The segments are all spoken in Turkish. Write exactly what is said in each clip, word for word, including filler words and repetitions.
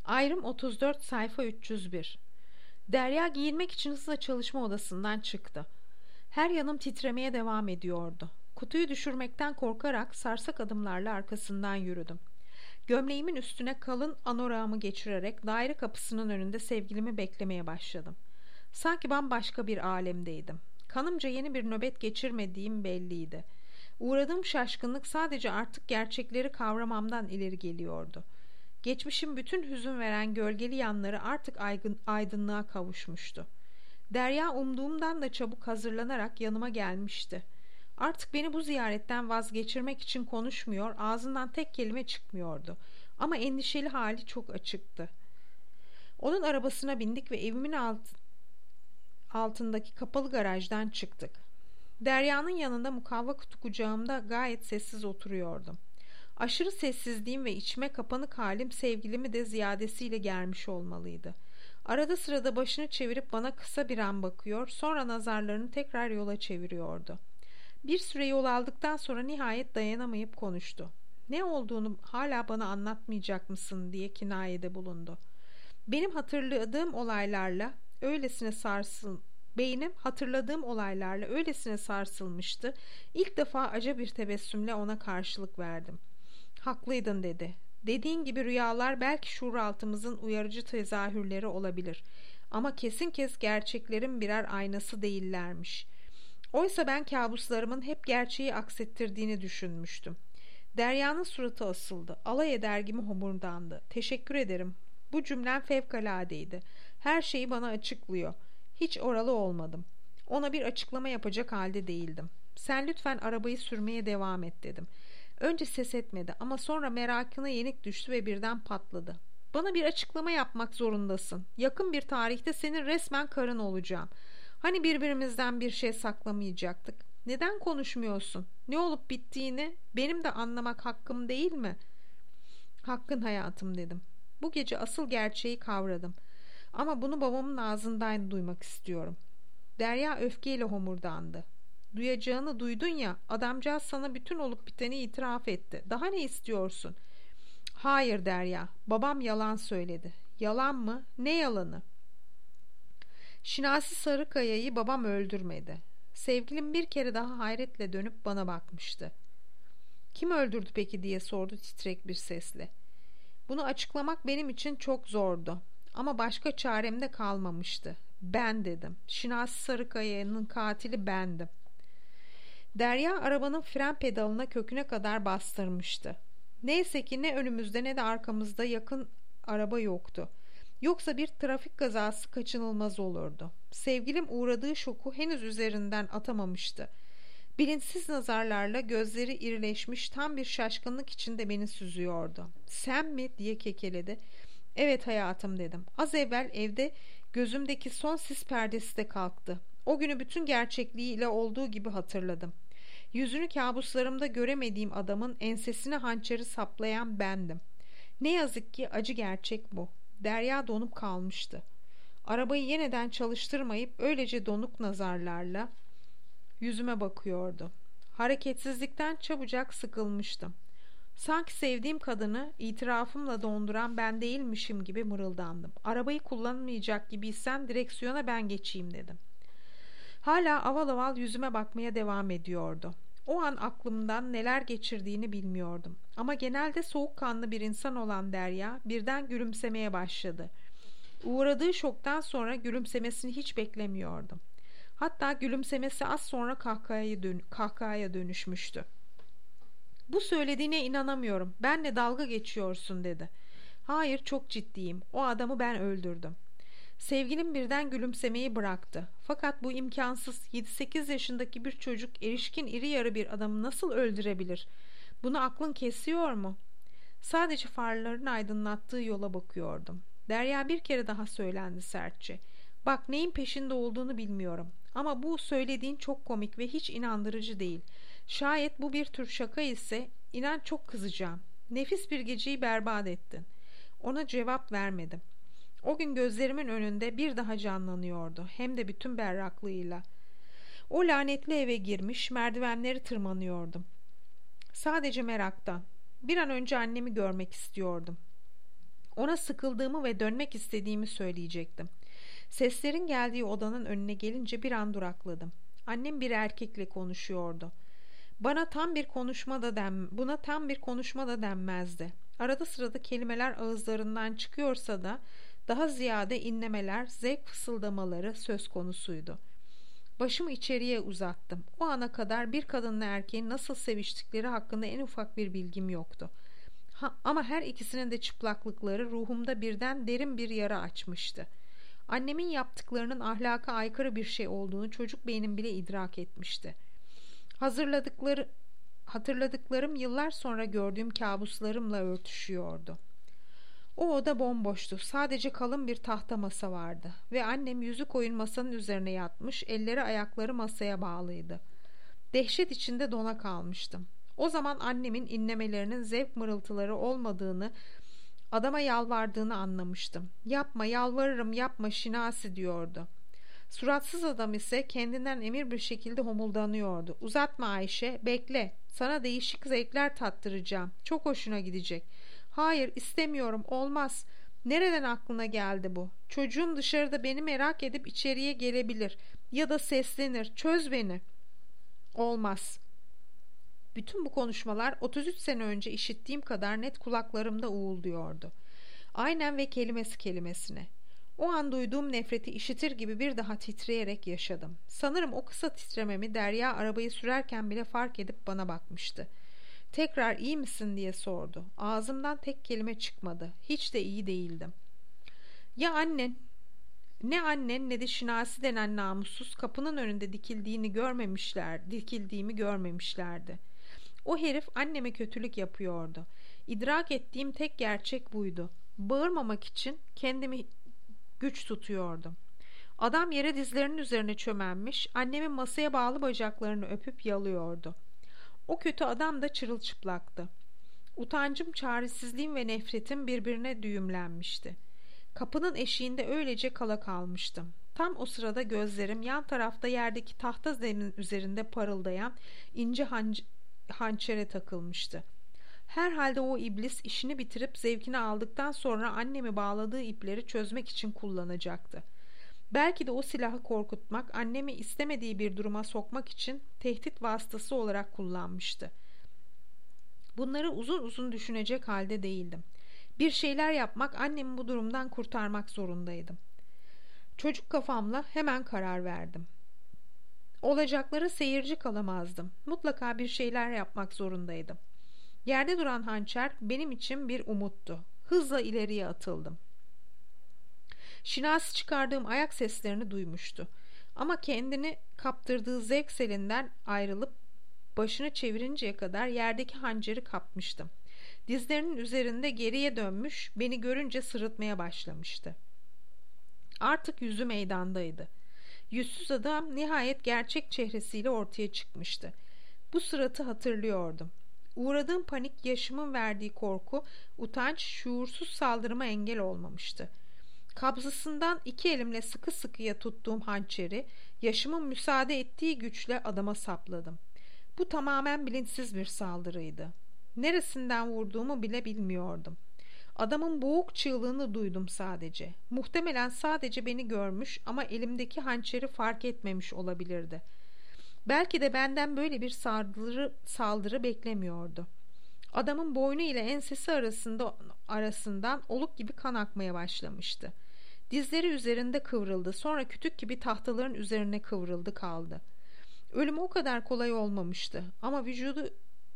Ayrım otuz dört sayfa üç yüz bir. Derya giyinmek için hızla çalışma odasından çıktı. Her yanım titremeye devam ediyordu. Kutuyu düşürmekten korkarak sarsak adımlarla arkasından yürüdüm. Gömleğimin üstüne kalın anorağımı geçirerek daire kapısının önünde sevgilimi beklemeye başladım. Sanki bambaşka bir alemdeydim. Kanımca yeni bir nöbet geçirmediğim belliydi. Uğradığım şaşkınlık sadece artık gerçekleri kavramamdan ileri geliyordu. Geçmişin bütün hüzün veren gölgeli yanları artık aygın, aydınlığa kavuşmuştu. Derya umduğumdan da çabuk hazırlanarak yanıma gelmişti. Artık beni bu ziyaretten vazgeçirmek için konuşmuyor, ağzından tek kelime çıkmıyordu. Ama endişeli hali çok açıktı. Onun arabasına bindik ve evimin alt, altındaki kapalı garajdan çıktık. Derya'nın yanında mukavva kutu kucağımda gayet sessiz oturuyordum. Aşırı sessizliğim ve içime kapanık halim sevgilimi de ziyadesiyle germiş olmalıydı. Arada sırada başını çevirip bana kısa bir an bakıyor, sonra nazarlarını tekrar yola çeviriyordu. Bir süre yol aldıktan sonra nihayet dayanamayıp konuştu. "Ne olduğunu hala bana anlatmayacak mısın?" diye kinayede bulundu. Benim hatırladığım olaylarla öylesine sarsıl Beynim hatırladığım olaylarla öylesine sarsılmıştı. İlk defa acı bir tebessümle ona karşılık verdim. "Haklıydın," dedi. "Dediğin gibi rüyalar belki şuuraltımızın uyarıcı tezahürleri olabilir. Ama kesin kes gerçeklerin birer aynası değillermiş. Oysa ben kabuslarımın hep gerçeği aksettirdiğini düşünmüştüm." Derya'nın suratı asıldı. Alay eder gibi homurdandı. "Teşekkür ederim. Bu cümlen fevkaladeydi. Her şeyi bana açıklıyor. Hiç oralı olmadım. Ona bir açıklama yapacak halde değildim. Sen lütfen arabayı sürmeye devam et," dedim. Önce ses etmedi ama sonra merakına yenik düştü ve birden patladı. "Bana bir açıklama yapmak zorundasın. Yakın bir tarihte senin resmen karın olacağım. Hani birbirimizden bir şey saklamayacaktık? Neden konuşmuyorsun? Ne olup bittiğini benim de anlamak hakkım değil mi?" "Hakkın hayatım," dedim. "Bu gece asıl gerçeği kavradım. Ama bunu babamın ağzından duymak istiyorum." Derya öfkeyle homurdandı. "Duyacağını duydun ya, adamcağız sana bütün olup biteni itiraf etti. Daha ne istiyorsun?" "Hayır Derya, babam yalan söyledi." "Yalan mı? Ne yalanı?" "Şinasi Sarıkaya'yı babam öldürmedi." Sevgilim bir kere daha hayretle dönüp bana bakmıştı. "Kim öldürdü peki?" diye sordu titrek bir sesle. Bunu açıklamak benim için çok zordu. Ama başka çarem de kalmamıştı. "Ben," dedim. "Şinasi Sarıkaya'nın katili bendim." Derya arabanın fren pedalına köküne kadar bastırmıştı. Neyse ki ne önümüzde ne de arkamızda yakın araba yoktu. Yoksa bir trafik kazası kaçınılmaz olurdu. Sevgilim uğradığı şoku henüz üzerinden atamamıştı. Bilinçsiz nazarlarla gözleri irileşmiş tam bir şaşkınlık içinde beni süzüyordu. "Sen mi?" diye kekeledi. "Evet hayatım," dedim. Az evvel evde gözümdeki son sis perdesi de kalktı. O günü bütün gerçekliğiyle olduğu gibi hatırladım. Yüzünü kabuslarımda göremediğim adamın ensesine hançeri saplayan bendim. Ne yazık ki acı gerçek bu. Derya donup kalmıştı. Arabayı yeniden çalıştırmayıp öylece donuk nazarlarla yüzüme bakıyordu. Hareketsizlikten çabucak sıkılmıştım. Sanki sevdiğim kadını itirafımla donduran ben değilmişim gibi mırıldandım. "Arabayı kullanmayacak gibiysen direksiyona ben geçeyim," dedim. Hala aval aval yüzüme bakmaya devam ediyordu. O an aklımdan neler geçirdiğini bilmiyordum. Ama genelde soğukkanlı bir insan olan Derya birden gülümsemeye başladı. Uğradığı şoktan sonra gülümsemesini hiç beklemiyordum. Hatta gülümsemesi az sonra kahkahaya, dön kahkahaya dönüşmüştü. "Bu söylediğine inanamıyorum. Benle dalga geçiyorsun," dedi. "Hayır, çok ciddiyim. O adamı ben öldürdüm." Sevgilim birden gülümsemeyi bıraktı. "Fakat bu imkansız. Yedi sekiz yaşındaki bir çocuk erişkin iri yarı bir adamı nasıl öldürebilir? Bunu aklın kesiyor mu?" Sadece farların aydınlattığı yola bakıyordum. Derya bir kere daha söylendi sertçe. "Bak, neyin peşinde olduğunu bilmiyorum. Ama bu söylediğin çok komik ve hiç inandırıcı değil. Şayet bu bir tür şaka ise inan çok kızacağım. Nefis bir geceyi berbat ettin." Ona cevap vermedim. O gün gözlerimin önünde bir daha canlanıyordu. Hem de bütün berraklığıyla. O lanetli eve girmiş, merdivenleri tırmanıyordum. Sadece meraktan. Bir an önce annemi görmek istiyordum. Ona sıkıldığımı ve dönmek istediğimi söyleyecektim. Seslerin geldiği odanın önüne gelince bir an durakladım. Annem bir erkekle konuşuyordu. Bana tam bir konuşma da den, buna tam bir konuşma da denmezdi. Arada sırada kelimeler ağızlarından çıkıyorsa da daha ziyade inlemeler, zevk fısıldamaları söz konusuydu. Başımı içeriye uzattım. O ana kadar bir kadınla erkeğin nasıl seviştikleri hakkında en ufak bir bilgim yoktu. Ha, ama her ikisinin de çıplaklıkları ruhumda birden derin bir yara açmıştı. Annemin yaptıklarının ahlaka aykırı bir şey olduğunu çocuk beynim bile idrak etmişti. Hazırladıkları, hatırladıklarım yıllar sonra gördüğüm kabuslarımla örtüşüyordu. O oda bomboştu. Sadece kalın bir tahta masa vardı ve annem yüzük oyun masanın üzerine yatmış, elleri ayakları masaya bağlıydı. Dehşet içinde dona kalmıştım. O zaman annemin inlemelerinin zevk mırıltıları olmadığını, adama yalvardığını anlamıştım. Yapma, yalvarırım, yapma Şinasi diyordu. Suratsız adam ise kendinden emir bir şekilde homurdanıyordu. Uzatma Ayşe, bekle. Sana değişik zevkler tattıracağım. Çok hoşuna gidecek. Hayır, istemiyorum, olmaz. Nereden aklına geldi bu? Çocuğum dışarıda beni merak edip içeriye gelebilir. Ya da seslenir, çöz beni. Olmaz. Bütün bu konuşmalar otuz üç sene önce işittiğim kadar net kulaklarımda uğulduyordu. Aynen ve kelimesi kelimesine. O an duyduğum nefreti işitir gibi bir daha titreyerek yaşadım. Sanırım o kısa titrememi Derya arabayı sürerken bile fark edip bana bakmıştı. Tekrar iyi misin diye sordu. Ağzımdan tek kelime çıkmadı. Hiç de iyi değildim. Ya annen? Ne annen ne de Şinasi denen namussuz kapının önünde dikildiğini görmemişler, dikildiğimi görmemişlerdi. O herif anneme kötülük yapıyordu. İdrak ettiğim tek gerçek buydu. Bağırmamak için kendimi güç tutuyordum. Adam yere dizlerinin üzerine çömelmiş, annemin masaya bağlı bacaklarını öpüp yalıyordu. O kötü adam da çırılçıplaktı. Utancım, çaresizliğim ve nefretim birbirine düğümlenmişti. Kapının eşiğinde öylece kala kalmıştım. Tam o sırada gözlerim yan tarafta yerdeki tahta zemin üzerinde parıldayan ince hanç- hançere takılmıştı. Herhalde o iblis işini bitirip zevkini aldıktan sonra annemi bağladığı ipleri çözmek için kullanacaktı. Belki de o silahı korkutmak, annemi istemediği bir duruma sokmak için tehdit vasıtası olarak kullanmıştı. Bunları uzun uzun düşünecek halde değildim. Bir şeyler yapmak, annemi bu durumdan kurtarmak zorundaydım. Çocuk kafamla hemen karar verdim. Olacaklara seyirci kalamazdım. Mutlaka bir şeyler yapmak zorundaydım. Yerde duran hançer benim için bir umuttu. Hızla ileriye atıldım. Şinasi çıkardığım ayak seslerini duymuştu. Ama kendini kaptırdığı zevk selinden ayrılıp başını çevirinceye kadar yerdeki hançeri kapmıştım. Dizlerinin üzerinde geriye dönmüş, beni görünce sırıtmaya başlamıştı. Artık yüzü meydandaydı. Yüzsüz adam nihayet gerçek çehresiyle ortaya çıkmıştı. Bu suratı hatırlıyordum. Uğradığım panik, yaşımın verdiği korku, utanç, şuursuz saldırıma engel olmamıştı. Kabzasından iki elimle sıkı sıkıya tuttuğum hançeri, yaşımın müsaade ettiği güçle adama sapladım. Bu tamamen bilinçsiz bir saldırıydı. Neresinden vurduğumu bile bilmiyordum. Adamın boğuk çığlığını duydum sadece. Muhtemelen sadece beni görmüş ama elimdeki hançeri fark etmemiş olabilirdi. Belki de benden böyle bir saldırı, saldırı beklemiyordu. Adamın boynu ile ensesi arasında arasından oluk gibi kan akmaya başlamıştı. Dizleri üzerinde kıvrıldı, sonra kütük gibi tahtaların üzerine kıvrıldı kaldı. Ölüm o kadar kolay olmamıştı ama vücudu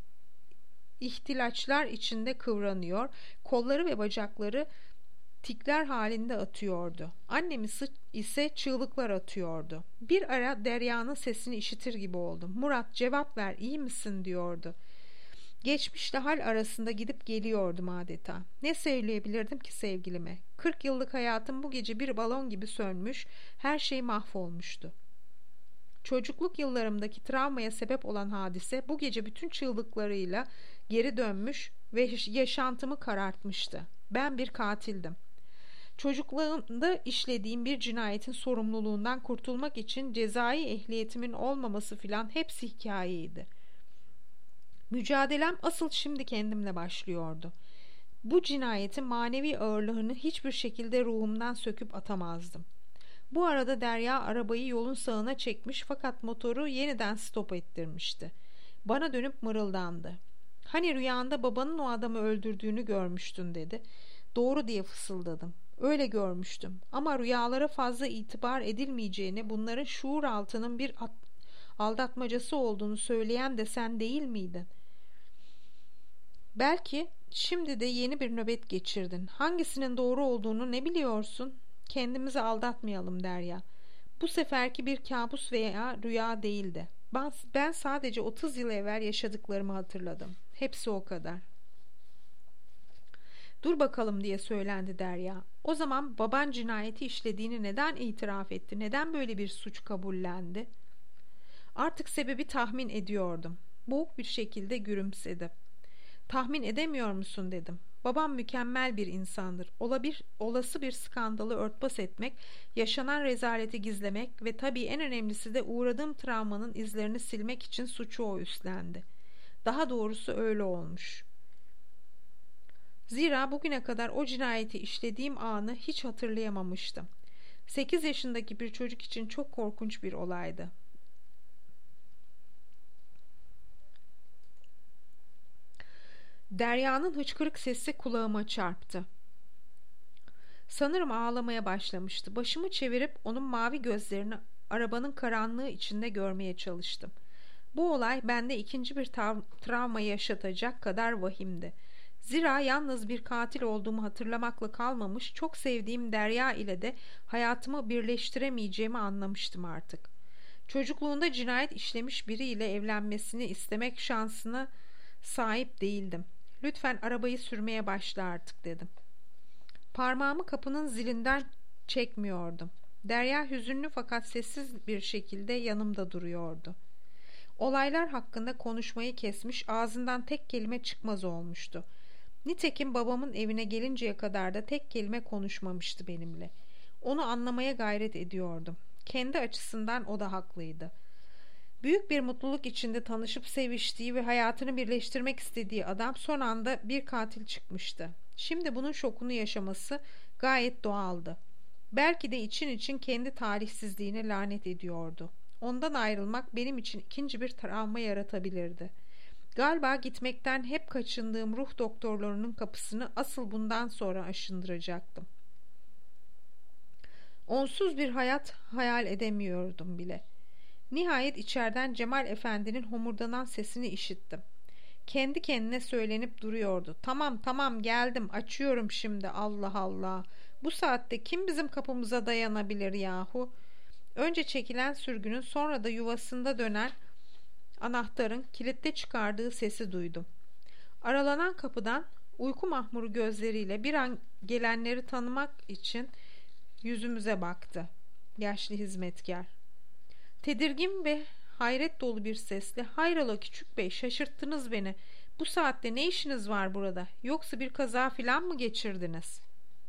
ihtilaçlar içinde kıvranıyor, kolları ve bacakları tikler halinde atıyordu. Annemi ise çığlıklar atıyordu. Bir ara Derya'nın sesini işitir gibi oldum. "Murat, cevap ver, iyi misin?" diyordu. Geçmişle hal arasında gidip geliyordum adeta. Ne söyleyebilirdim ki sevgilime? Kırk yıllık hayatım bu gece bir balon gibi sönmüş, her şey mahvolmuştu. Çocukluk yıllarımdaki travmaya sebep olan hadise bu gece bütün çığlıklarıyla geri dönmüş ve yaşantımı karartmıştı. Ben bir katildim. Çocukluğumda işlediğim bir cinayetin sorumluluğundan kurtulmak için cezai ehliyetimin olmaması filan hepsi hikayeydi. Mücadelem asıl şimdi kendimle başlıyordu. Bu cinayetin manevi ağırlığını hiçbir şekilde ruhumdan söküp atamazdım. Bu arada Derya arabayı yolun sağına çekmiş fakat motoru yeniden stop ettirmişti. Bana dönüp mırıldandı. "Hani rüyanda babanın o adamı öldürdüğünü görmüştün," dedi. "Doğru," diye fısıldadım. "Öyle görmüştüm ama rüyalara fazla itibar edilmeyeceğini, bunların şuur altının bir aldatmacası olduğunu söyleyen de sen değil miydin? Belki şimdi de yeni bir nöbet geçirdin. Hangisinin doğru olduğunu ne biliyorsun? Kendimizi aldatmayalım Derya. Bu seferki bir kabus veya rüya değildi. Ben, ben sadece otuz yıl evvel yaşadıklarımı hatırladım. Hepsi o kadar." "Dur bakalım," diye söylendi Derya. "O zaman baban cinayeti işlediğini neden itiraf etti? Neden böyle bir suç kabullendi?" Artık sebebi tahmin ediyordum. Boğuk bir şekilde gülümsedi. "Tahmin edemiyor musun?" dedim. "Babam mükemmel bir insandır. Olabilir, olası bir skandalı örtbas etmek, yaşanan rezaleti gizlemek ve tabii en önemlisi de uğradığım travmanın izlerini silmek için suçu o üstlendi. Daha doğrusu öyle olmuş. Zira bugüne kadar o cinayeti işlediğim anı hiç hatırlayamamıştım. Sekiz yaşındaki bir çocuk için çok korkunç bir olaydı." Derya'nın hıçkırık sesi kulağıma çarptı. Sanırım ağlamaya başlamıştı. Başımı çevirip onun mavi gözlerini arabanın karanlığı içinde görmeye çalıştım. Bu olay bende ikinci bir tav- travma yaşatacak kadar vahimdi. Zira yalnız bir katil olduğumu hatırlamakla kalmamış, çok sevdiğim Derya ile de hayatımı birleştiremeyeceğimi anlamıştım artık. Çocukluğunda cinayet işlemiş biriyle evlenmesini istemek şansına sahip değildim. "Lütfen arabayı sürmeye başla artık," dedim. Parmağımı kapının zilinden çekmiyordum. Derya hüzünlü fakat sessiz bir şekilde yanımda duruyordu. Olaylar hakkında konuşmayı kesmiş, ağzından tek kelime çıkmaz olmuştu. Nitekim babamın evine gelinceye kadar da tek kelime konuşmamıştı benimle. Onu anlamaya gayret ediyordum. Kendi açısından o da haklıydı. Büyük bir mutluluk içinde tanışıp seviştiği ve hayatını birleştirmek istediği adam son anda bir katil çıkmıştı. Şimdi bunun şokunu yaşaması gayet doğaldı. Belki de için için kendi talihsizliğine lanet ediyordu. Ondan ayrılmak benim için ikinci bir travma yaratabilirdi. Galiba gitmekten hep kaçındığım ruh doktorlarının kapısını asıl bundan sonra aşındıracaktım. Onsuz bir hayat hayal edemiyordum bile. Nihayet içeriden Cemal Efendi'nin homurdanan sesini işittim. Kendi kendine söylenip duruyordu. "Tamam tamam geldim, açıyorum şimdi, Allah Allah. Bu saatte kim bizim kapımıza dayanabilir yahu?" Önce çekilen sürgünün, sonra da yuvasında dönen anahtarın kilitle çıkardığı sesi duydum. Aralanan kapıdan uyku mahmuru gözleriyle bir an gelenleri tanımak için yüzümüze baktı yaşlı hizmetkar. Tedirgin ve hayret dolu bir sesle "Hayrola küçük bey, şaşırttınız beni. Bu saatte ne işiniz var burada? Yoksa bir kaza filan mı geçirdiniz?"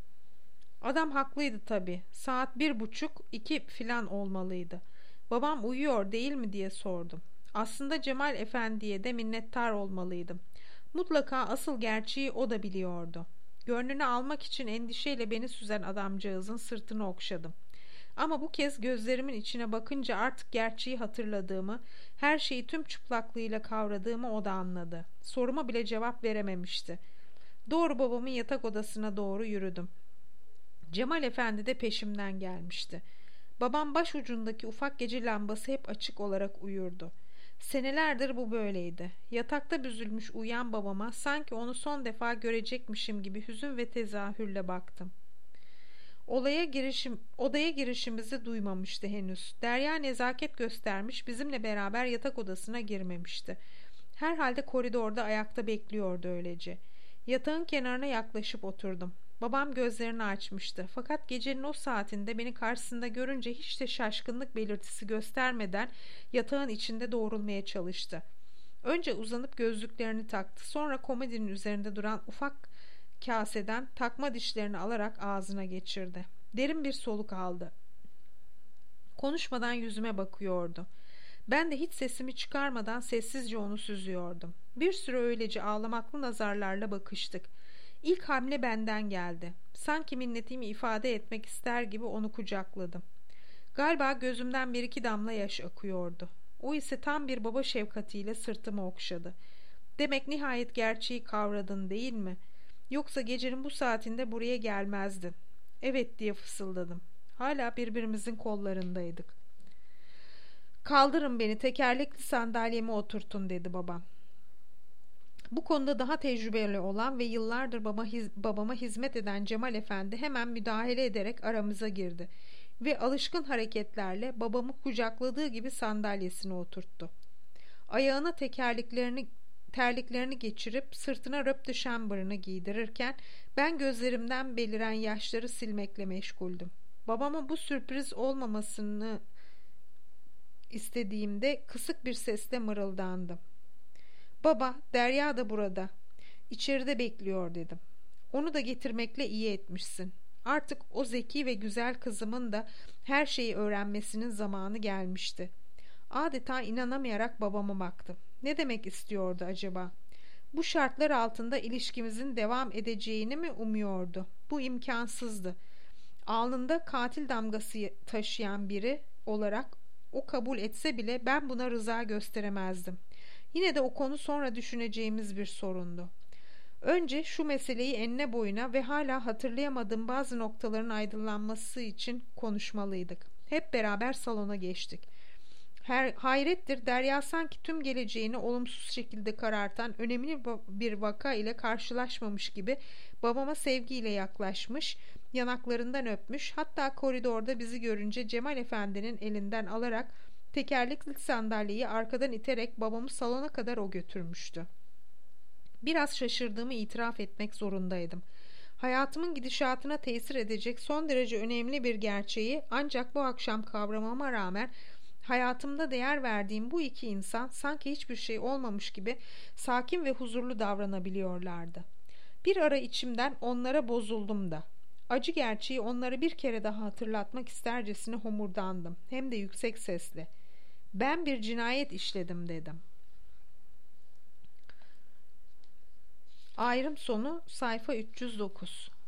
Adam haklıydı tabii. Saat bir buçuk iki filan olmalıydı. "Babam uyuyor değil mi?" diye sordum. Aslında Cemal Efendi'ye de minnettar olmalıydım. Mutlaka asıl gerçeği o da biliyordu. Gönlünü almak için endişeyle beni süzen adamcağızın sırtını okşadım. Ama bu kez gözlerimin içine bakınca artık gerçeği hatırladığımı, her şeyi tüm çıplaklığıyla kavradığımı o da anladı. Soruma bile cevap verememişti. Doğru babamın yatak odasına doğru yürüdüm. Cemal Efendi de peşimden gelmişti. Babam başucundaki ufak gece lambası hep açık olarak uyurdu. Senelerdir bu böyleydi. Yatakta büzülmüş uyuyan babama sanki onu son defa görecekmişim gibi hüzün ve tezahürle baktım. Olaya girişim, odaya girişimizi duymamıştı henüz. Derya nezaket göstermiş, bizimle beraber yatak odasına girmemişti. Herhalde koridorda ayakta bekliyordu öylece. Yatağın kenarına yaklaşıp oturdum. Babam gözlerini açmıştı. Fakat gecenin o saatinde beni karşısında görünce hiç de şaşkınlık belirtisi göstermeden yatağın içinde doğrulmaya çalıştı. Önce uzanıp gözlüklerini taktı. Sonra komodinin üzerinde duran ufak kaseden takma dişlerini alarak ağzına geçirdi. Derin bir soluk aldı. Konuşmadan yüzüme bakıyordu. Ben de hiç sesimi çıkarmadan sessizce onu süzüyordum. Bir süre öylece ağlamaklı nazarlarla bakıştık. İlk hamle benden geldi. Sanki minnetimi ifade etmek ister gibi onu kucakladım. Galiba gözümden bir iki damla yaş akıyordu. O ise tam bir baba şefkatiyle sırtımı okşadı. Demek nihayet gerçeği kavradın, değil mi? Yoksa gecenin bu saatinde buraya gelmezdin. Evet diye fısıldadım. Hala birbirimizin kollarındaydık. Kaldırın beni, tekerlekli sandalyeme oturtun dedi babam. Bu konuda daha tecrübeli olan ve yıllardır baba hiz, babama hizmet eden Cemal Efendi hemen müdahale ederek aramıza girdi ve alışkın hareketlerle babamı kucakladığı gibi sandalyesine oturttu. Ayağına tekerleklerini terliklerini geçirip sırtına röp de şambırını giydirirken ben gözlerimden beliren yaşları silmekle meşguldüm. Babama bu sürpriz olmamasını istediğimde kısık bir sesle mırıldandım. Baba, Derya da burada. İçeride bekliyor dedim. Onu da getirmekle iyi etmişsin. Artık o zeki ve güzel kızımın da her şeyi öğrenmesinin zamanı gelmişti. Adeta inanamayarak babama baktım. Ne demek istiyordu acaba? Bu şartlar altında ilişkimizin devam edeceğini mi umuyordu? Bu imkansızdı. Alnında katil damgası taşıyan biri olarak o kabul etse bile ben buna rıza gösteremezdim. Yine de o konu sonra düşüneceğimiz bir sorundu. Önce şu meseleyi enine boyuna ve hala hatırlayamadığım bazı noktaların aydınlanması için konuşmalıydık. Hep beraber salona geçtik. Her, hayrettir Derya sanki tüm geleceğini olumsuz şekilde karartan önemli bir vaka ile karşılaşmamış gibi babama sevgiyle yaklaşmış, yanaklarından öpmüş, hatta koridorda bizi görünce Cemal Efendi'nin elinden alarak tekerlekli sandalyeyi arkadan iterek babamı salona kadar o götürmüştü. Biraz şaşırdığımı itiraf etmek zorundaydım. Hayatımın gidişatına tesir edecek son derece önemli bir gerçeği ancak bu akşam kavramama rağmen hayatımda değer verdiğim bu iki insan sanki hiçbir şey olmamış gibi sakin ve huzurlu davranabiliyorlardı. Bir ara içimden onlara bozuldum da. Acı gerçeği onlara bir kere daha hatırlatmak istercesine homurdandım. Hem de yüksek sesle. Ben bir cinayet işledim dedim. Ayrım sonu sayfa üç yüz dokuz.